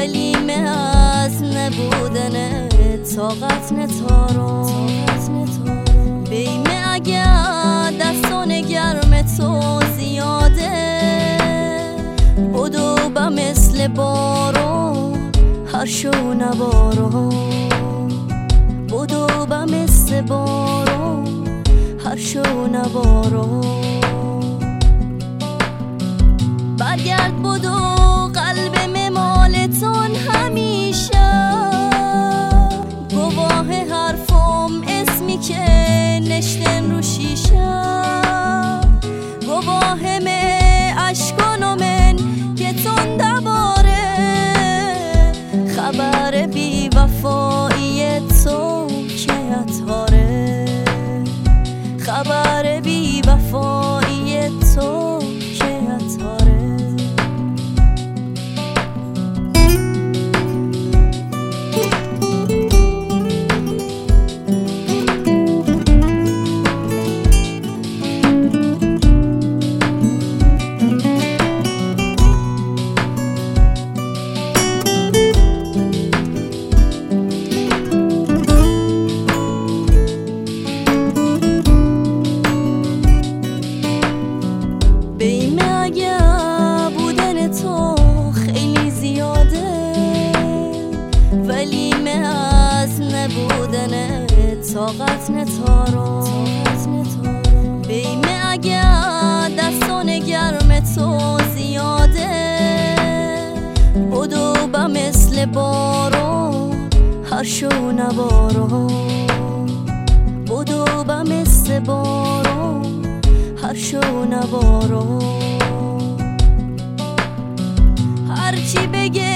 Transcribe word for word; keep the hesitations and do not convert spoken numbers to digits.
ولی از نبودن طاقت نتارو بیمه اگر دستان گرم تو زیاده بدو با مثل بارو هر شو نبارو بدو با مثل بارو هر شو نبارو برگرد بدو قلب ممالتون همیشه گواه حرفم اسمی که نشتن رو شیشه گواه می اشکانو من که تون دباره خبر بی وفایی تو که اتاره خبر بی وفایی تو که اتاره طاقت نتارو بیمه اگر دستان گرم تو زیاده بدو با مثل بارو هر شو نبارو بدو با مثل بارو هر شو نبارو هرچی بگه